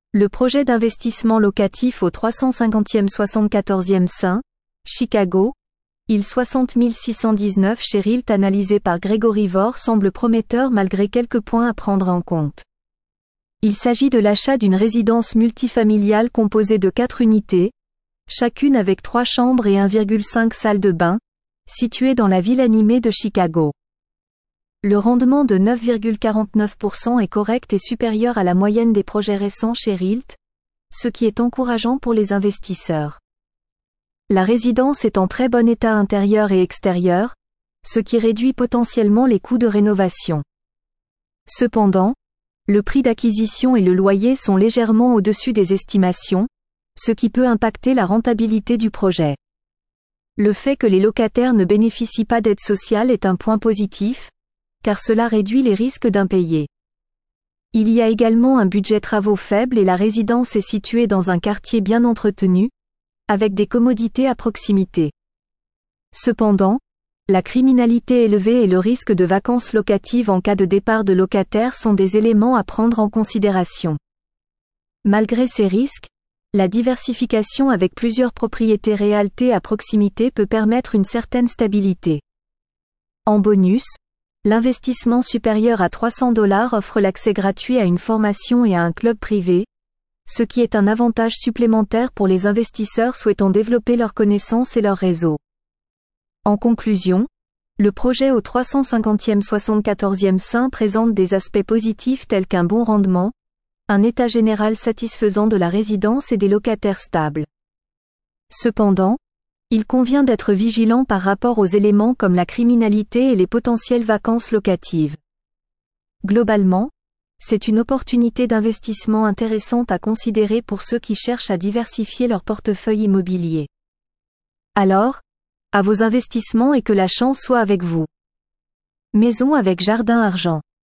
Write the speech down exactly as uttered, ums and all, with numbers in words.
Le projet d'investissement locatif au trois cent cinquantième soixante-quatorzième Saint, Chicago, il soixante mille six cent dix-neuf chez Realte analysé par Gregory Vore semble prometteur malgré quelques points à prendre en compte. Il s'agit de l'achat d'une résidence multifamiliale composée de quatre unités, chacune avec trois chambres et un virgule cinq salles de bain, située dans la ville animée de Chicago. Le rendement de neuf virgule quarante-neuf pour cent est correct et supérieur à la moyenne des projets récents chez Realte, ce qui est encourageant pour les investisseurs. La résidence est en très bon état intérieur et extérieur, ce qui réduit potentiellement les coûts de rénovation. Cependant, le prix d'acquisition et le loyer sont légèrement au-dessus des estimations, ce qui peut impacter la rentabilité du projet. Le fait que les locataires ne bénéficient pas d'aide sociale est un point positif, car cela réduit les risques d'impayés. Il y a également un budget travaux faible et la résidence est située dans un quartier bien entretenu, avec des commodités à proximité. Cependant, la criminalité élevée et le risque de vacances locatives en cas de départ de locataires sont des éléments à prendre en considération. Malgré ces risques, la diversification avec plusieurs propriétés réaltées à proximité peut permettre une certaine stabilité. En bonus, l'investissement supérieur à trois cents dollars offre l'accès gratuit à une formation et à un club privé, ce qui est un avantage supplémentaire pour les investisseurs souhaitant développer leurs connaissances et leur réseau. En conclusion, le projet au trois cent cinquantième soixante-quatorzième Saint présente des aspects positifs tels qu'un bon rendement, un état général satisfaisant de la résidence et des locataires stables. Cependant, il convient d'être vigilant par rapport aux éléments comme la criminalité et les potentielles vacances locatives. Globalement, c'est une opportunité d'investissement intéressante à considérer pour ceux qui cherchent à diversifier leur portefeuille immobilier. Alors, à vos investissements et que la chance soit avec vous. Maison avec jardin argent.